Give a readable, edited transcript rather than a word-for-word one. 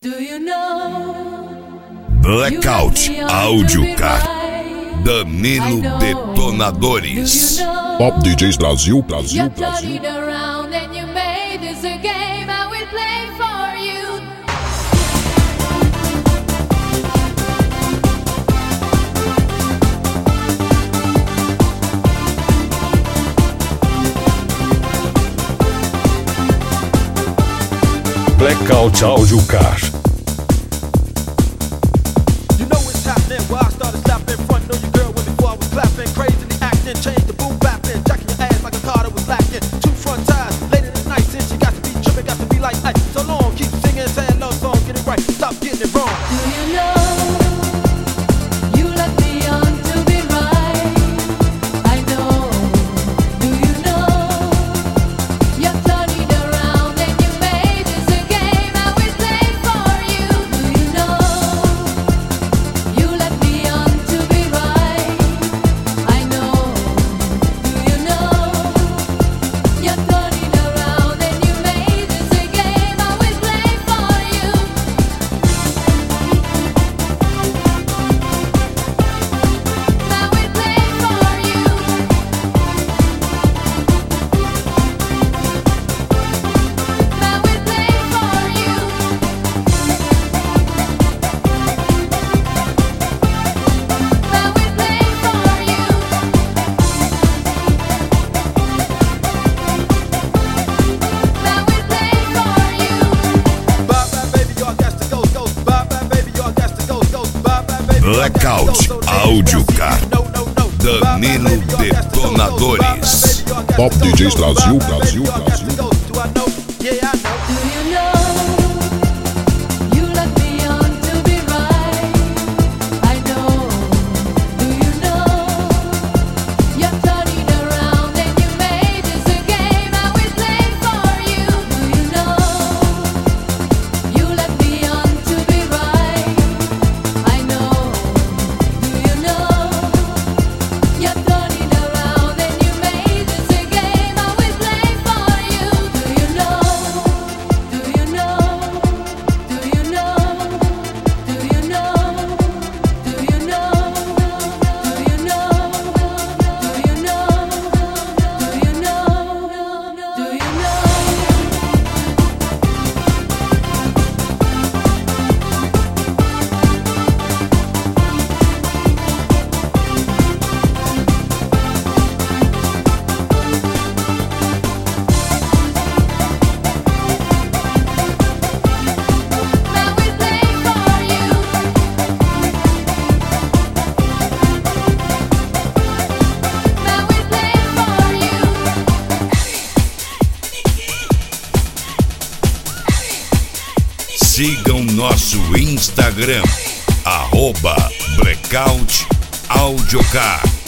Blackout Audiocar, Danilo Detonadores. Top DJs Brasil. Blackout Audiocar. You know it's happening. Well, I started slapping in front of your girl when before I was clapping. Crazy acting, change the boom bapping, jacking your ass like a car that was lacking. Two front tires, later than night, since you got to be tripping, got to be like ice. So long, keep singing, saying love song, get it right, stop getting it wrong. Do you know? You let me on to be right. I know. Do you know? You're turning around and you made this a game I will play for you. Do you know? You let me on to be right. I know. Do you know? You're turning around and you made this a game I will play for you. I will play for you. I will play for you. I will play for you. I will play for you. Bye bye baby, y'all got to go. Bye bye baby, y'all got to go. Bye bye baby. Blackout Audiocar, Danilo Detonadores. Top DJs Brasil. Do I know? Yeah, I know. Do you know? You let me on to be right. I know. Do you know? You're turning around and you made this a game I will play for you. Do you know? You let me on to be right. I know. Do you know? You're turning around and you made this a game I will play for you. Do you know? Do you know? Do you know? Do you know? Do you know? Do you know? Do you know? Do you know? Do you know? I will play for you. I will play for you. Sigam nosso Instagram, @Blackout Audiocar.